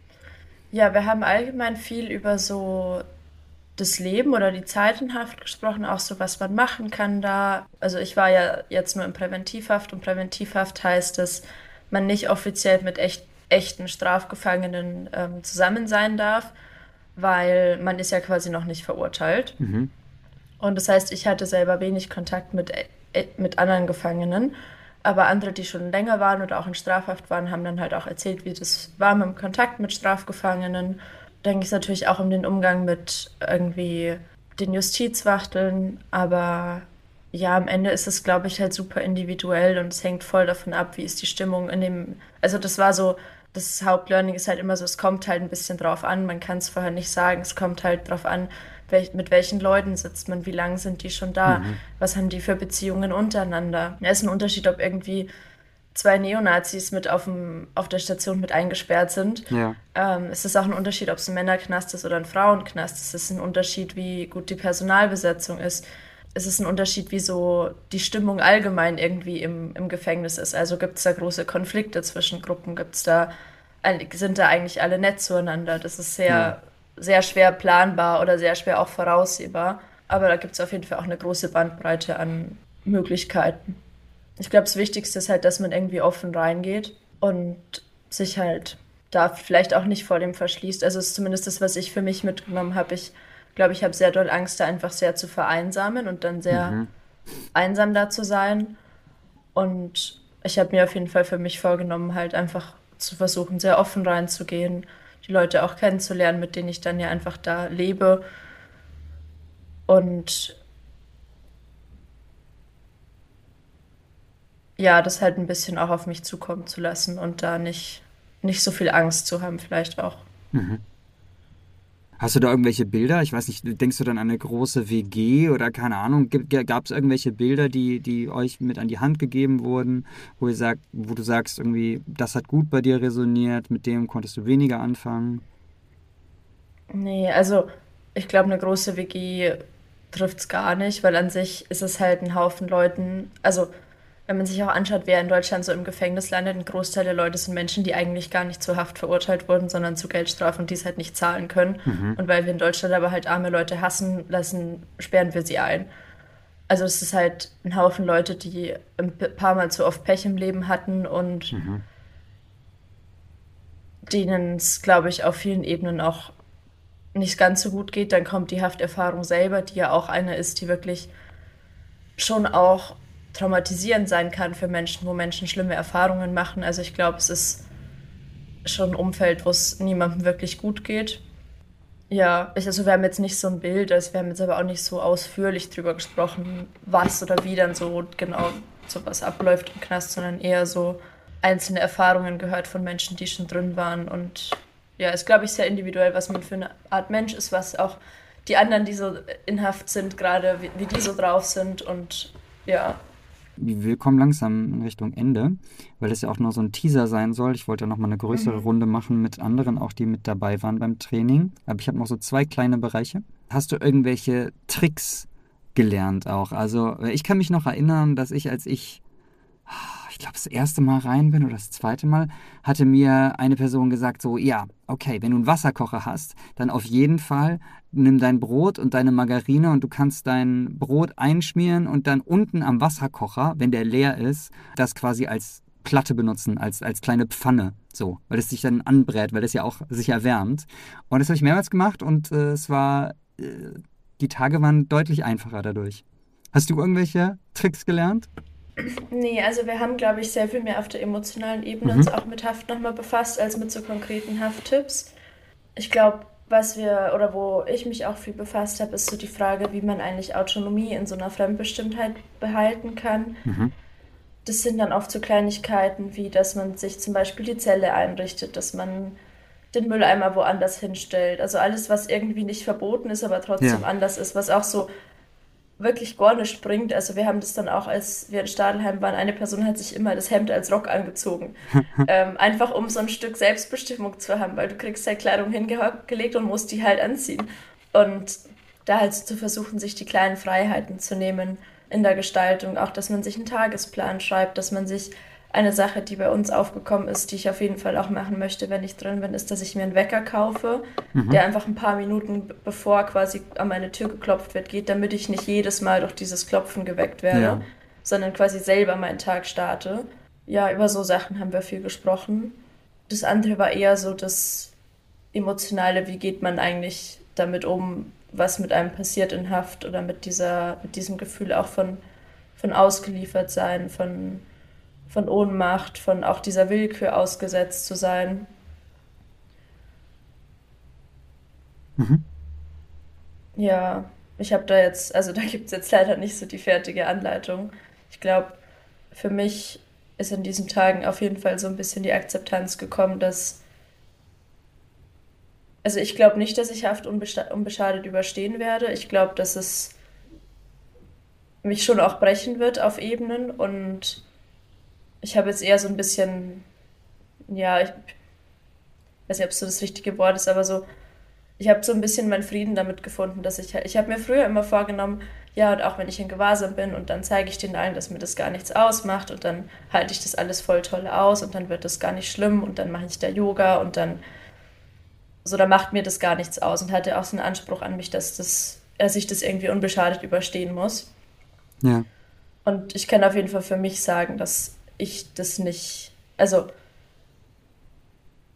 Ja, wir haben allgemein viel über so das Leben oder die Zeit in Haft gesprochen, auch so, was man machen kann da. Also ich war ja jetzt nur in Präventivhaft und Präventivhaft heißt, dass man nicht offiziell mit echt, echten Strafgefangenen ähm, zusammen sein darf, weil man ist ja quasi noch nicht verurteilt. Mhm. Und das heißt, ich hatte selber wenig Kontakt mit, äh, mit anderen Gefangenen, aber andere, die schon länger waren oder auch in Strafhaft waren, haben dann halt auch erzählt, wie das war mit dem Kontakt mit Strafgefangenen. Dann ging es natürlich auch um den Umgang mit irgendwie den Justizwachteln, aber ja, am Ende ist es, glaube ich, halt super individuell und es hängt voll davon ab, wie ist die Stimmung in dem, also das war so, das Hauptlearning ist halt immer so, es kommt halt ein bisschen drauf an, man kann es vorher nicht sagen, es kommt halt drauf an, welch, mit welchen Leuten sitzt man, wie lange sind die schon da, Mhm. was haben die für Beziehungen untereinander. Ja, ist ein Unterschied, ob irgendwie zwei Neonazis mit auf, dem, auf der Station mit eingesperrt sind. Ja. Ähm, es ist auch ein Unterschied, ob es ein Männerknast ist oder ein Frauenknast. Es ist ein Unterschied, wie gut die Personalbesetzung ist. Es ist ein Unterschied, wie so die Stimmung allgemein irgendwie im, im Gefängnis ist. Also gibt es da große Konflikte zwischen Gruppen? Gibt's da, sind da eigentlich alle nett zueinander? Das ist sehr, Ja. sehr schwer planbar oder sehr schwer auch voraussehbar. Aber da gibt es auf jeden Fall auch eine große Bandbreite an Möglichkeiten. Ich glaube, das Wichtigste ist halt, dass man irgendwie offen reingeht und sich halt da vielleicht auch nicht vor dem verschließt. Also es ist zumindest das, was ich für mich mitgenommen habe. Ich glaube, ich habe sehr doll Angst, da einfach sehr zu vereinsamen und dann sehr Mhm. einsam da zu sein. Und ich habe mir auf jeden Fall für mich vorgenommen, halt einfach zu versuchen, sehr offen reinzugehen, die Leute auch kennenzulernen, mit denen ich dann ja einfach da lebe. Und ja, das halt ein bisschen auch auf mich zukommen zu lassen und da nicht, nicht so viel Angst zu haben, vielleicht auch. Mhm. Hast du da irgendwelche Bilder? Ich weiß nicht, denkst du dann an eine große W G oder keine Ahnung? Gab es irgendwelche Bilder, die, die euch mit an die Hand gegeben wurden, wo ihr sagt, wo du sagst, irgendwie, das hat gut bei dir resoniert, mit dem konntest du weniger anfangen? Nee, also ich glaube, eine große W G trifft's gar nicht, weil an sich ist es halt ein Haufen Leuten. Also, wenn man sich auch anschaut, wer in Deutschland so im Gefängnis landet, ein Großteil der Leute sind Menschen, die eigentlich gar nicht zur Haft verurteilt wurden, sondern zu Geldstrafen und die es halt nicht zahlen können. Mhm. Und weil wir in Deutschland aber halt arme Leute hassen lassen, sperren wir sie ein. Also, es ist halt ein Haufen Leute, die ein paar Mal zu oft Pech im Leben hatten und Mhm. denen es, glaube ich, auf vielen Ebenen auch nicht ganz so gut geht. Dann kommt die Hafterfahrung selber, die ja auch eine ist, die wirklich schon auch traumatisierend sein kann für Menschen, wo Menschen schlimme Erfahrungen machen. Also ich glaube, es ist schon ein Umfeld, wo es niemandem wirklich gut geht. Ja, ich, also wir haben jetzt nicht so ein Bild, also wir haben jetzt aber auch nicht so ausführlich drüber gesprochen, was oder wie dann so genau sowas abläuft im Knast, sondern eher so einzelne Erfahrungen gehört von Menschen, die schon drin waren. Und ja, ist, glaube ich, sehr individuell, was man für eine Art Mensch ist, was auch die anderen, die so in Haft sind, gerade wie, wie die so drauf sind. Und ja, Wir kommen langsam in Richtung Ende, weil es ja auch nur so ein Teaser sein soll. Ich wollte ja noch mal eine größere mhm. Runde machen mit anderen, auch die mit dabei waren beim Training. Aber ich habe noch so zwei kleine Bereiche. Hast du irgendwelche Tricks gelernt auch? Also ich kann mich noch erinnern, dass ich, als ich, ich glaube, das erste Mal rein bin oder das zweite Mal, hatte mir eine Person gesagt, so, ja, okay, wenn du einen Wasserkocher hast, dann auf jeden Fall nimm dein Brot und deine Margarine und du kannst dein Brot einschmieren und dann unten am Wasserkocher, wenn der leer ist, das quasi als Platte benutzen, als, als kleine Pfanne, so, weil es sich dann anbrät, weil es ja auch sich erwärmt. Und das habe ich mehrmals gemacht und äh, es war, äh, die Tage waren deutlich einfacher dadurch. Hast du irgendwelche Tricks gelernt? Nee, also wir haben, glaube ich, sehr viel mehr auf der emotionalen Ebene uns Mhm. auch mit Haft nochmal befasst, als mit so konkreten Hafttipps. Ich glaube, was wir oder wo ich mich auch viel befasst habe, ist so die Frage, wie man eigentlich Autonomie in so einer Fremdbestimmtheit behalten kann. Mhm. Das sind dann oft so Kleinigkeiten, wie dass man sich zum Beispiel die Zelle einrichtet, dass man den Mülleimer woanders hinstellt. Also alles, was irgendwie nicht verboten ist, aber trotzdem Ja. anders ist, was auch so wirklich gar nicht bringt. Also wir haben das dann auch, als wir in Stadelheim waren, eine Person hat sich immer das Hemd als Rock angezogen. Ähm, einfach um so ein Stück Selbstbestimmung zu haben, weil du kriegst halt Kleidung hingelegt und musst die halt anziehen. Und da halt zu versuchen, sich die kleinen Freiheiten zu nehmen in der Gestaltung, auch dass man sich einen Tagesplan schreibt, dass man sich eine Sache, die bei uns aufgekommen ist, die ich auf jeden Fall auch machen möchte, wenn ich drin bin, ist, dass ich mir einen Wecker kaufe, Mhm. der einfach ein paar Minuten bevor quasi an meine Tür geklopft wird, geht, damit ich nicht jedes Mal durch dieses Klopfen geweckt werde, Ja. sondern quasi selber meinen Tag starte. Ja, über so Sachen haben wir viel gesprochen. Das andere war eher so das Emotionale, wie geht man eigentlich damit um, was mit einem passiert in Haft oder mit dieser, mit diesem Gefühl auch von, von ausgeliefert sein, von, von Ohnmacht, von auch dieser Willkür ausgesetzt zu sein. Mhm. Ja, ich habe da jetzt, also da gibt es jetzt leider nicht so die fertige Anleitung. Ich glaube, für mich ist in diesen Tagen auf jeden Fall so ein bisschen die Akzeptanz gekommen, dass, also ich glaube nicht, dass ich Haft unbesta- unbeschadet überstehen werde. Ich glaube, dass es mich schon auch brechen wird auf Ebenen und ich habe jetzt eher so ein bisschen, ja, ich weiß nicht, ob es so das richtige Wort ist, aber so ich habe so ein bisschen meinen Frieden damit gefunden, dass ich, ich habe mir früher immer vorgenommen, ja, und auch wenn ich in Gewahrsam bin und dann zeige ich den allen, dass mir das gar nichts ausmacht und dann halte ich das alles voll toll aus und dann wird das gar nicht schlimm und dann mache ich da Yoga und dann, so, da macht mir das gar nichts aus und hatte auch so einen Anspruch an mich, dass das, dass ich das irgendwie unbeschadet überstehen muss. Ja. Und ich kann auf jeden Fall für mich sagen, dass ich das nicht, also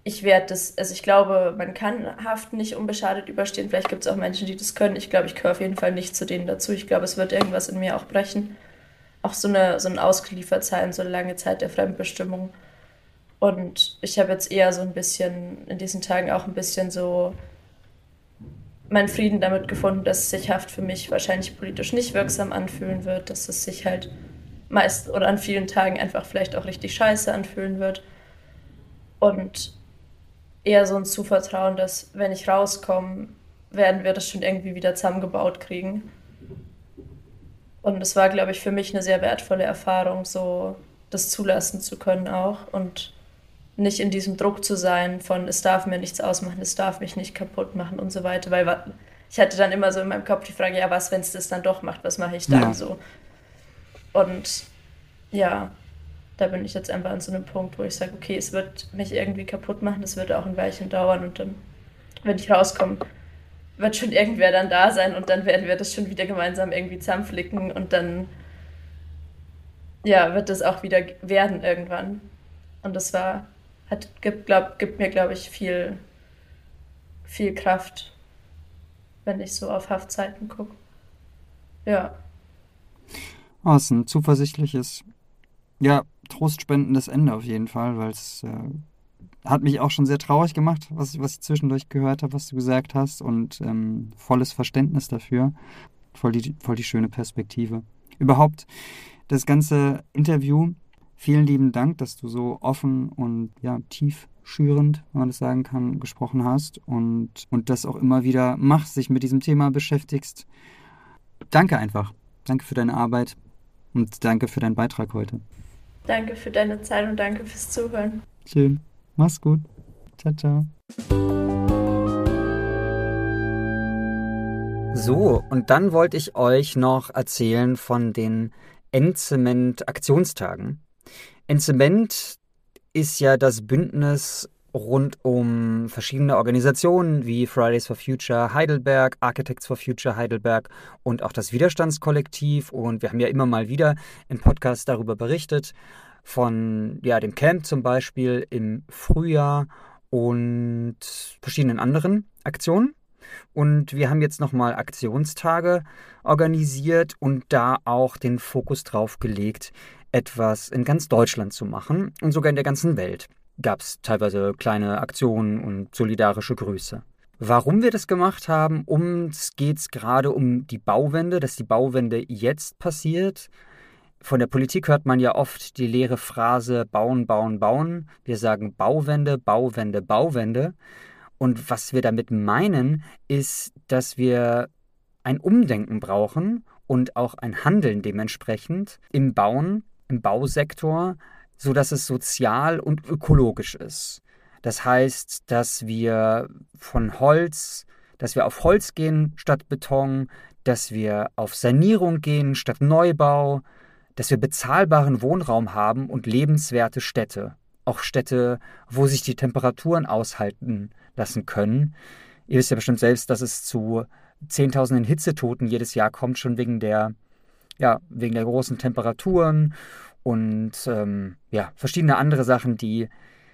ich werde das, also ich glaube, man kann Haft nicht unbeschadet überstehen. Vielleicht gibt es auch Menschen, die das können. Ich glaube, ich gehöre auf jeden Fall nicht zu denen dazu. Ich glaube, es wird irgendwas in mir auch brechen. Auch so, eine, so ein Ausgeliefertsein, so eine lange Zeit der Fremdbestimmung. Und ich habe jetzt eher so ein bisschen, in diesen Tagen auch ein bisschen so meinen Frieden damit gefunden, dass sich Haft für mich wahrscheinlich politisch nicht wirksam anfühlen wird, dass es sich halt meist oder an vielen Tagen einfach vielleicht auch richtig scheiße anfühlen wird. Und eher so ein Zuvertrauen, dass wenn ich rauskomme, werden wir das schon irgendwie wieder zusammengebaut kriegen. Und es war, glaube ich, für mich eine sehr wertvolle Erfahrung, so das zulassen zu können auch und nicht in diesem Druck zu sein von, es darf mir nichts ausmachen, es darf mich nicht kaputt machen und so weiter, weil ich hatte dann immer so in meinem Kopf die Frage, ja, was, wenn es das dann doch macht, was mache ich dann Ja. so? Und ja, da bin ich jetzt einfach an so einem Punkt, wo ich sage, okay, es wird mich irgendwie kaputt machen, es wird auch ein Weilchen dauern und dann, wenn ich rauskomme, wird schon irgendwer dann da sein und dann werden wir das schon wieder gemeinsam irgendwie zusammenflicken und dann, ja, wird das auch wieder werden irgendwann. Und das war, hat, gibt, glaub, gibt mir, glaube ich, viel, viel Kraft, wenn ich so auf Haftzeiten gucke. Ja. Oh, es ist ein zuversichtliches, ja, trostspendendes Ende auf jeden Fall, weil es äh, hat mich auch schon sehr traurig gemacht, was, ich- was ich zwischendurch gehört habe, was du gesagt hast und ähm, volles Verständnis dafür. Voll die, voll die schöne Perspektive. Überhaupt das ganze Interview, vielen lieben Dank, dass du so offen und ja, tiefschürend, wenn man das sagen kann, gesprochen hast und, und das auch immer wieder machst, sich mit diesem Thema beschäftigst. Danke einfach. Danke für deine Arbeit und danke für deinen Beitrag heute. Danke für deine Zeit und danke fürs Zuhören. Schön. Mach's gut. Ciao, ciao. So, und dann wollte ich euch noch erzählen von den Endzement-Aktionstagen. Endzement ist ja das Bündnis rund um verschiedene Organisationen wie Fridays for Future Heidelberg, Architects for Future Heidelberg und auch das Widerstandskollektiv. Und wir haben ja immer mal wieder im Podcast darüber berichtet, von ja, dem Camp zum Beispiel im Frühjahr und verschiedenen anderen Aktionen. Und wir haben jetzt nochmal Aktionstage organisiert und da auch den Fokus drauf gelegt, etwas in ganz Deutschland zu machen und sogar in der ganzen Welt. Gab es teilweise kleine Aktionen und solidarische Grüße. Warum wir das gemacht haben, uns geht es gerade um die Bauwende, dass die Bauwende jetzt passiert. Von der Politik hört man ja oft die leere Phrase bauen, bauen, bauen. Wir sagen Bauwende, Bauwende, Bauwende. Und was wir damit meinen, ist, dass wir ein Umdenken brauchen und auch ein Handeln dementsprechend im Bauen, im Bausektor, sodass es sozial und ökologisch ist. Das heißt, dass wir von Holz, dass wir auf Holz gehen statt Beton, dass wir auf Sanierung gehen statt Neubau, dass wir bezahlbaren Wohnraum haben und lebenswerte Städte. Auch Städte, wo sich die Temperaturen aushalten lassen können. Ihr wisst ja bestimmt selbst, dass es zu Zehntausenden Hitzetoten jedes Jahr kommt, schon wegen der, ja, wegen der großen Temperaturen und ähm, ja, verschiedene andere Sachen, die,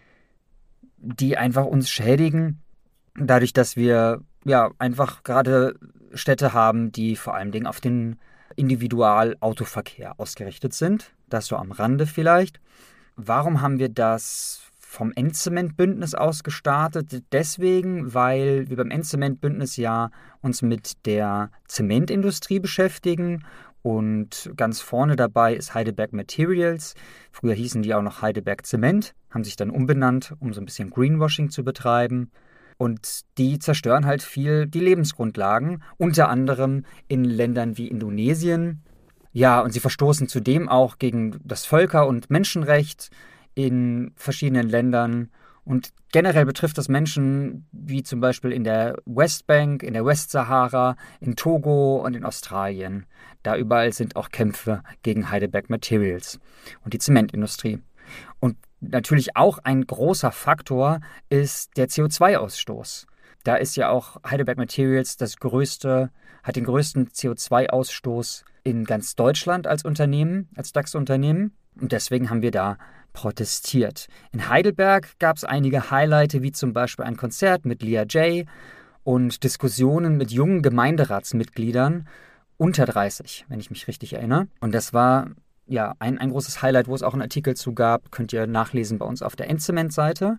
die einfach uns schädigen, dadurch, dass wir ja einfach gerade Städte haben, die vor allen Dingen auf den Individualautoverkehr ausgerichtet sind. Das so am Rande vielleicht. Warum haben wir das vom Endzement-Bündnis aus gestartet? Deswegen, weil wir beim Endzement-Bündnis ja uns mit der Zementindustrie beschäftigen und ganz vorne dabei ist Heidelberg Materials. Früher hießen die auch noch Heidelberg Zement, haben sich dann umbenannt, um so ein bisschen Greenwashing zu betreiben. Und die zerstören halt viel die Lebensgrundlagen, unter anderem in Ländern wie Indonesien. Ja, und sie verstoßen zudem auch gegen das Völker- und Menschenrecht in verschiedenen Ländern. Und generell betrifft das Menschen wie zum Beispiel in der Westbank, in der Westsahara, in Togo und in Australien. Da überall sind auch Kämpfe gegen Heidelberg Materials und die Zementindustrie. Und natürlich auch ein großer Faktor ist der C O zwei Ausstoß. Da ist ja auch Heidelberg Materials das größte, hat den größten C O zwei Ausstoß in ganz Deutschland als Unternehmen, als DAX-Unternehmen. Und deswegen haben wir da protestiert. In Heidelberg gab es einige Highlights, wie zum Beispiel ein Konzert mit Leah J. und Diskussionen mit jungen Gemeinderatsmitgliedern unter dreißig, wenn ich mich richtig erinnere. Und das war ja ein, ein großes Highlight, wo es auch einen Artikel zu gab, könnt ihr nachlesen bei uns auf der Endzement-Seite.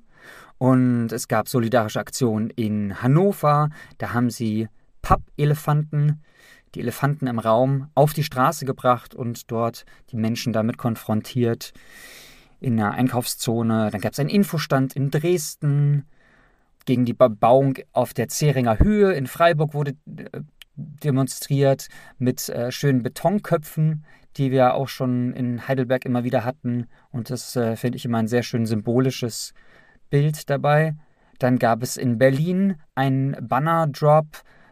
Und es gab solidarische Aktionen in Hannover, da haben sie Pappelefanten, die Elefanten im Raum, auf die Straße gebracht und dort die Menschen damit konfrontiert in einer Einkaufszone. Dann gab es einen Infostand in Dresden. Gegen die Bebauung auf der Zähringer Höhe in Freiburg wurde äh, demonstriert mit äh, schönen Betonköpfen, die wir auch schon in Heidelberg immer wieder hatten. Und das äh, finde ich immer ein sehr schön symbolisches Bild dabei. Dann gab es in Berlin einen Banner-Drop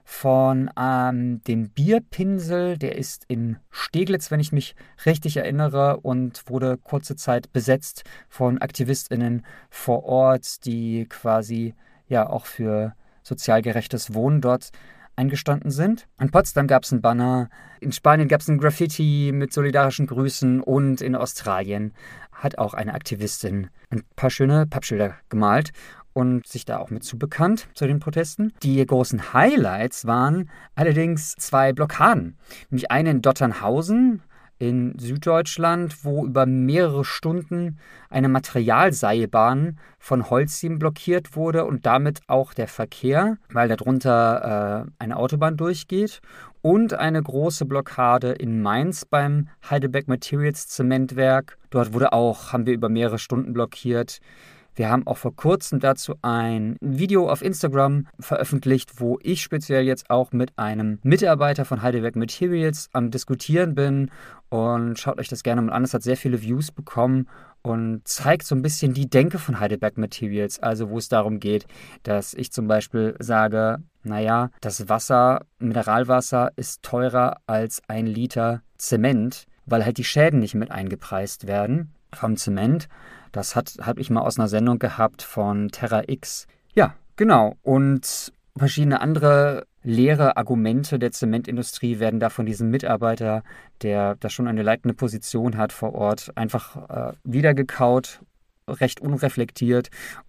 von ähm, dem Bierpinsel, der ist in Steglitz, wenn ich mich richtig erinnere, und wurde kurze Zeit besetzt von AktivistInnen vor Ort, die quasi ja auch für sozial gerechtes Wohnen dort eingestanden sind. In Potsdam gab es einen Banner, in Spanien gab es ein Graffiti mit solidarischen Grüßen und in Australien hat auch eine Aktivistin ein paar schöne Pappschilder gemalt und sich da auch mit zubekannt zu den Protesten. Die großen Highlights waren allerdings zwei Blockaden. Nämlich eine in Dotternhausen in Süddeutschland, wo über mehrere Stunden eine Materialseilbahn von Holcim blockiert wurde und damit auch der Verkehr, weil darunter äh, eine Autobahn durchgeht. Und eine große Blockade in Mainz beim Heidelberg Materials Zementwerk. Dort wurde auch, haben wir über mehrere Stunden blockiert. Wir haben auch vor kurzem dazu ein Video auf Instagram veröffentlicht, wo ich speziell jetzt auch mit einem Mitarbeiter von Heidelberg Materials am Diskutieren bin. Und schaut euch das gerne mal an. Es hat sehr viele Views bekommen und zeigt so ein bisschen die Denke von Heidelberg Materials. Also wo es darum geht, dass ich zum Beispiel sage, naja, das Wasser, Mineralwasser ist teurer als ein Liter Zement, weil halt die Schäden nicht mit eingepreist werden vom Zement. Das hat habe ich mal aus einer Sendung gehabt von Terra X. Ja, genau. Und verschiedene andere leere Argumente der Zementindustrie werden da von diesem Mitarbeiter, der da schon eine leitende Position hat vor Ort, einfach äh, wiedergekaut, recht unreflektiert.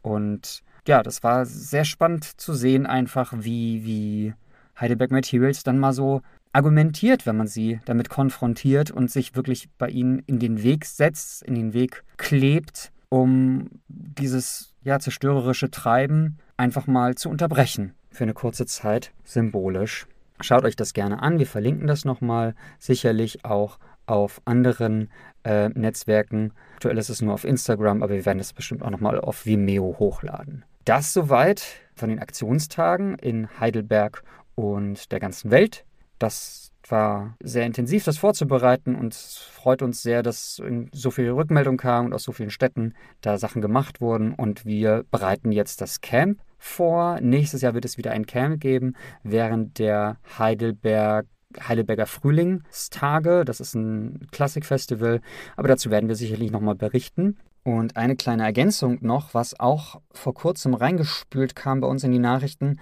Und ja, das war sehr spannend zu sehen, einfach wie, wie Heidelberg Materials dann mal so argumentiert, wenn man sie damit konfrontiert und sich wirklich bei ihnen in den Weg setzt, in den Weg klebt, um dieses ja, zerstörerische Treiben einfach mal zu unterbrechen. Für eine kurze Zeit symbolisch. Schaut euch das gerne an. Wir verlinken das nochmal. Sicherlich auch auf anderen äh, Netzwerken. Aktuell ist es nur auf Instagram, aber wir werden das bestimmt auch nochmal auf Vimeo hochladen. Das soweit von den Aktionstagen in Heidelberg und der ganzen Welt. Das war sehr intensiv, das vorzubereiten, und es freut uns sehr, dass so viel Rückmeldung kam und aus so vielen Städten da Sachen gemacht wurden, und wir bereiten jetzt das Camp vor. Nächstes Jahr wird es wieder ein Camp geben während der Heidelberg Heidelberger Frühlingstage. Das ist ein Klassikfestival, aber dazu werden wir sicherlich nochmal berichten. Und eine kleine Ergänzung noch, was auch vor kurzem reingespült kam bei uns in die Nachrichten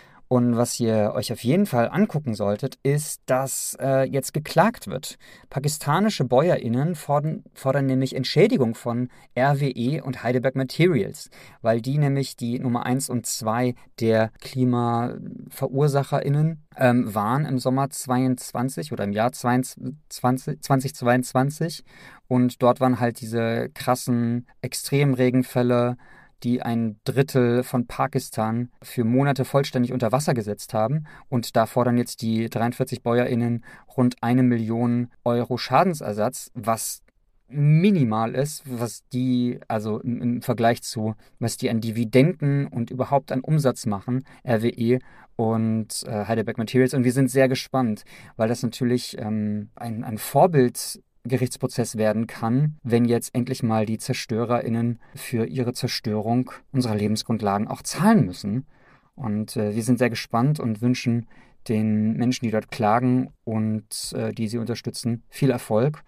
und was ihr euch auf jeden Fall angucken solltet, ist, dass äh, jetzt geklagt wird. Pakistanische BäuerInnen fordern, fordern nämlich Entschädigung von R W E und Heidelberg Materials, weil die nämlich die Nummer eins und zwei der KlimaverursacherInnen ähm, waren im Sommer zweiundzwanzig oder im Jahr zwanzig zweiundzwanzig. Und dort waren halt diese krassen Extremregenfälle, die ein Drittel von Pakistan für Monate vollständig unter Wasser gesetzt haben. Und da fordern jetzt die dreiundvierzig BäuerInnen rund eine Million Euro Schadensersatz, was minimal ist, was die, also im, im Vergleich zu, was die an Dividenden und überhaupt an Umsatz machen, R W E und äh, Heidelberg Materials. Und wir sind sehr gespannt, weil das natürlich ähm, ein, ein Vorbild Gerichtsprozess werden kann, wenn jetzt endlich mal die ZerstörerInnen für ihre Zerstörung unserer Lebensgrundlagen auch zahlen müssen. Und äh, wir sind sehr gespannt und wünschen den Menschen, die dort klagen und äh, die sie unterstützen, viel Erfolg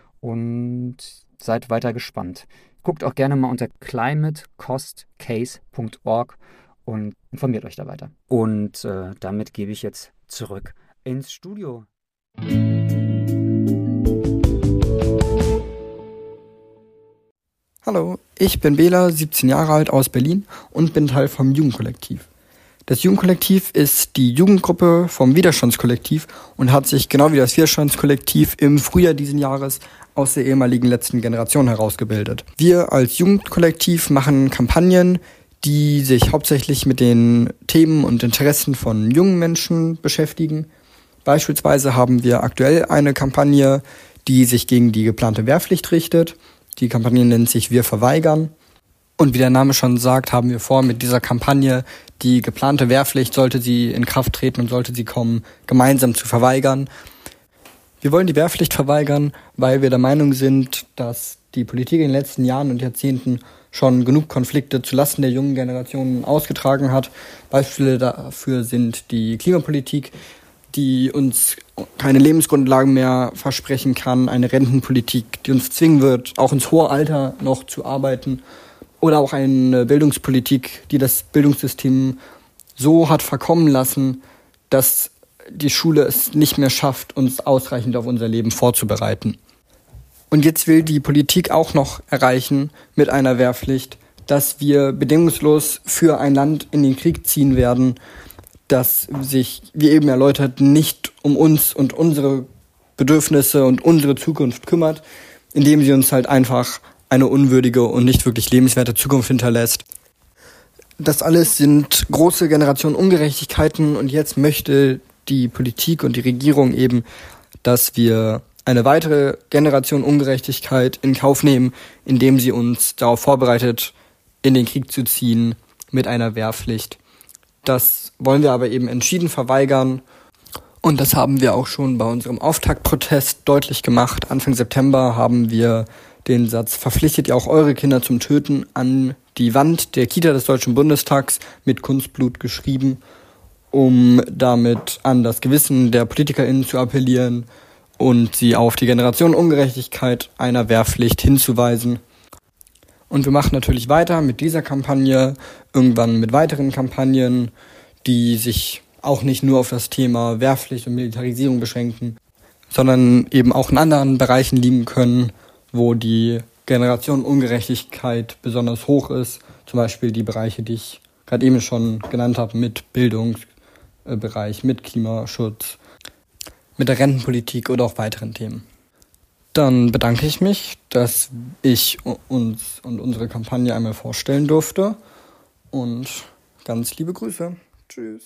und seid weiter gespannt. Guckt auch gerne mal unter climate cost case punkt org und informiert euch da weiter. Und äh, damit gebe ich jetzt zurück ins Studio. Hallo, ich bin Bela, siebzehn Jahre alt, aus Berlin und bin Teil vom Jugendkollektiv. Das Jugendkollektiv ist die Jugendgruppe vom Widerstandskollektiv und hat sich genau wie das Widerstandskollektiv im Frühjahr diesen Jahres aus der ehemaligen letzten Generation herausgebildet. Wir als Jugendkollektiv machen Kampagnen, die sich hauptsächlich mit den Themen und Interessen von jungen Menschen beschäftigen. Beispielsweise haben wir aktuell eine Kampagne, die sich gegen die geplante Wehrpflicht richtet. Die Kampagne nennt sich Wir verweigern. Und wie der Name schon sagt, haben wir vor, mit dieser Kampagne die geplante Wehrpflicht, sollte sie in Kraft treten und sollte sie kommen, gemeinsam zu verweigern. Wir wollen die Wehrpflicht verweigern, weil wir der Meinung sind, dass die Politik in den letzten Jahren und Jahrzehnten schon genug Konflikte zulasten der jungen Generationen ausgetragen hat. Beispiele dafür sind die Klimapolitik, die uns keine Lebensgrundlagen mehr versprechen kann, eine Rentenpolitik, die uns zwingen wird, auch ins hohe Alter noch zu arbeiten, oder auch eine Bildungspolitik, die das Bildungssystem so hat verkommen lassen, dass die Schule es nicht mehr schafft, uns ausreichend auf unser Leben vorzubereiten. Und jetzt will die Politik auch noch erreichen mit einer Wehrpflicht, dass wir bedingungslos für ein Land in den Krieg ziehen werden, das sich, wie eben erläutert, nicht um uns und unsere Bedürfnisse und unsere Zukunft kümmert, indem sie uns halt einfach eine unwürdige und nicht wirklich lebenswerte Zukunft hinterlässt. Das alles sind große Generationenungerechtigkeiten und jetzt möchte die Politik und die Regierung eben, dass wir eine weitere Generation Ungerechtigkeit in Kauf nehmen, indem sie uns darauf vorbereitet, in den Krieg zu ziehen mit einer Wehrpflicht. Das wollen wir aber eben entschieden verweigern. Und das haben wir auch schon bei unserem Auftaktprotest deutlich gemacht. Anfang September haben wir den Satz "Verpflichtet ihr auch eure Kinder zum Töten" an die Wand der Kita des Deutschen Bundestags mit Kunstblut geschrieben, um damit an das Gewissen der PolitikerInnen zu appellieren und sie auf die Generationenungerechtigkeit einer Wehrpflicht hinzuweisen. Und wir machen natürlich weiter mit dieser Kampagne, irgendwann mit weiteren Kampagnen, die sich auch nicht nur auf das Thema Wehrpflicht und Militarisierung beschränken, sondern eben auch in anderen Bereichen liegen können, wo die Generationenungerechtigkeit besonders hoch ist. Zum Beispiel die Bereiche, die ich gerade eben schon genannt habe, mit Bildungsbereich, mit Klimaschutz, mit der Rentenpolitik oder auch weiteren Themen. Dann bedanke ich mich, dass ich uns und unsere Kampagne einmal vorstellen durfte. Und ganz liebe Grüße. Tschüss.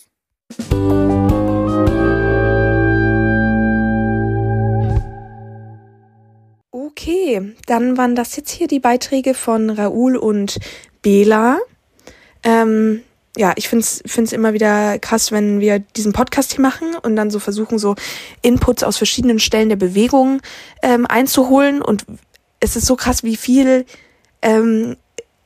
Okay, dann waren das jetzt hier die Beiträge von Raoul und Bela. Ähm, ja, ich finde es immer wieder krass, wenn wir diesen Podcast hier machen und dann so versuchen, so Inputs aus verschiedenen Stellen der Bewegung ähm, einzuholen. Und es ist so krass, wie viel ähm,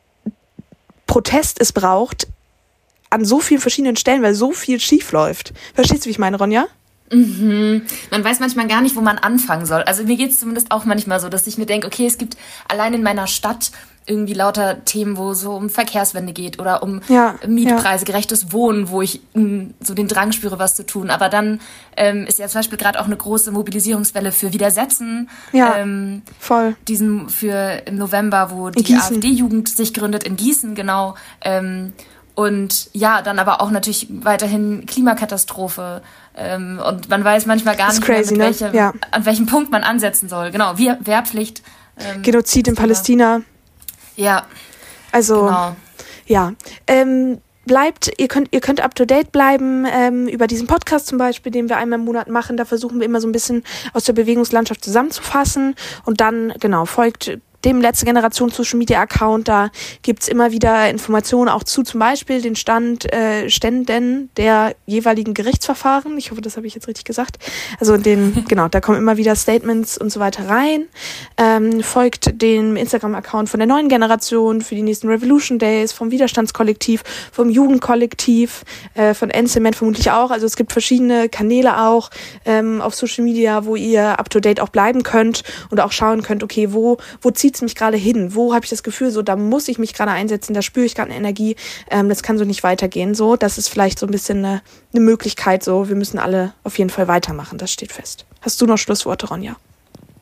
Protest es braucht an so vielen verschiedenen Stellen, weil so viel schief läuft. Verstehst du, wie ich meine, Ronja? Mhm. Man weiß manchmal gar nicht, wo man anfangen soll. Also mir geht es zumindest auch manchmal so, dass ich mir denke, okay, es gibt allein in meiner Stadt irgendwie lauter Themen, wo es so um Verkehrswende geht oder um ja, Mietpreise, ja. gerechtes Wohnen, wo ich mh, so den Drang spüre, was zu tun. Aber dann ähm, ist ja zum Beispiel gerade auch eine große Mobilisierungswelle für Widersetzen. Ja, ähm, voll. Diesen für im November, wo die AfD-Jugend sich gründet in Gießen, genau. Ähm, Und ja, dann aber auch natürlich weiterhin Klimakatastrophe. Ähm, und man weiß manchmal gar nicht, crazy, mehr, mit welchem, ne? ja. an welchem Punkt man ansetzen soll. Genau, wie Wehrpflicht. Ähm, Genozid in Palästina. Ja. Also, genau. ja. Ähm, bleibt, ihr könnt, ihr könnt up to date bleiben ähm, über diesen Podcast zum Beispiel, den wir einmal im Monat machen. Da versuchen wir immer so ein bisschen aus der Bewegungslandschaft zusammenzufassen. Und dann, genau, folgt dem letzte Generation Social Media Account, da gibt's immer wieder Informationen auch zu zum Beispiel den Stand, äh, Ständen der jeweiligen Gerichtsverfahren. Ich hoffe, das habe ich jetzt richtig gesagt. Also den, genau, da kommen immer wieder Statements und so weiter rein. Ähm, folgt dem Instagram-Account von der neuen Generation für die nächsten Revolution Days, vom Widerstandskollektiv, vom Jugendkollektiv, äh, von N-Cement vermutlich auch. Also es gibt verschiedene Kanäle auch ähm, auf Social Media, wo ihr up to date auch bleiben könnt und auch schauen könnt, okay, wo, wo zieht es mich gerade hin? Wo habe ich das Gefühl, so da muss ich mich gerade einsetzen, da spüre ich gerade eine Energie, ähm, das kann so nicht weitergehen. So, das ist vielleicht so ein bisschen eine, eine Möglichkeit, so wir müssen alle auf jeden Fall weitermachen, das steht fest. Hast du noch Schlussworte, Ronja?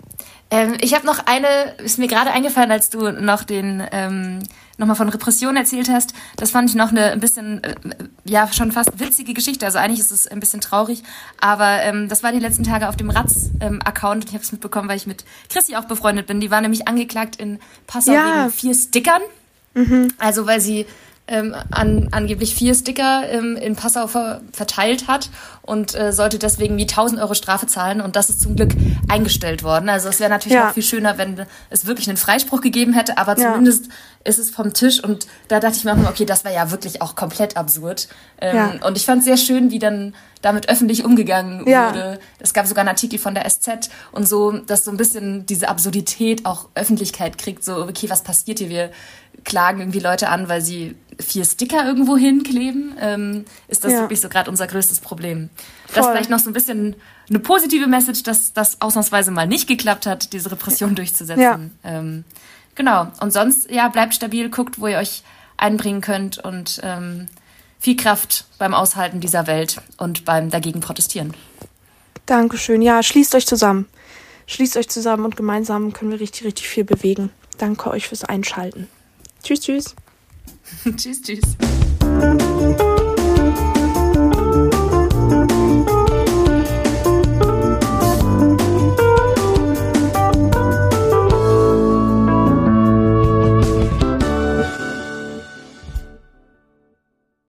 Ähm, ich habe noch eine, ist mir gerade eingefallen, als du noch den ähm, nochmal von Repression erzählt hast. Das fand ich noch eine ein bisschen, äh, ja, schon fast witzige Geschichte. Also eigentlich ist es ein bisschen traurig, aber ähm, das war die letzten Tage auf dem Ratz-Account. Ähm, ich habe es mitbekommen, weil ich mit Chrissy auch befreundet bin. Die war nämlich angeklagt in Passau Ja. wegen vier Stickern. Mhm. Also weil sie ähm, an, angeblich vier Sticker ähm, in Passau ver- verteilt hat und äh, sollte deswegen wie tausend Euro Strafe zahlen. Und das ist zum Glück eingestellt worden. Also es wäre natürlich Ja. noch viel schöner, wenn es wirklich einen Freispruch gegeben hätte, aber Ja. zumindest ist es vom Tisch. Und da dachte ich mir auch, okay, das war ja wirklich auch komplett absurd. Ähm, Ja. Und ich fand es sehr schön, wie dann damit öffentlich umgegangen Ja. wurde. Es gab sogar einen Artikel von der S Z und so, dass so ein bisschen diese Absurdität auch Öffentlichkeit kriegt. So, okay, was passiert hier? Wir klagen irgendwie Leute an, weil sie vier Sticker irgendwo hinkleben. Ähm, ist das Ja. wirklich so gerade unser größtes Problem? Das Voll. vielleicht noch so ein bisschen eine positive Message, dass das ausnahmsweise mal nicht geklappt hat, diese Repression durchzusetzen. Ja. Ähm, genau. Und sonst, ja, bleibt stabil, guckt, wo ihr euch einbringen könnt und ähm, viel Kraft beim Aushalten dieser Welt und beim dagegen protestieren. Dankeschön. Ja, schließt euch zusammen. Schließt euch zusammen und gemeinsam können wir richtig, richtig viel bewegen. Danke euch fürs Einschalten. Tschüss, tschüss. Tschüss, tschüss.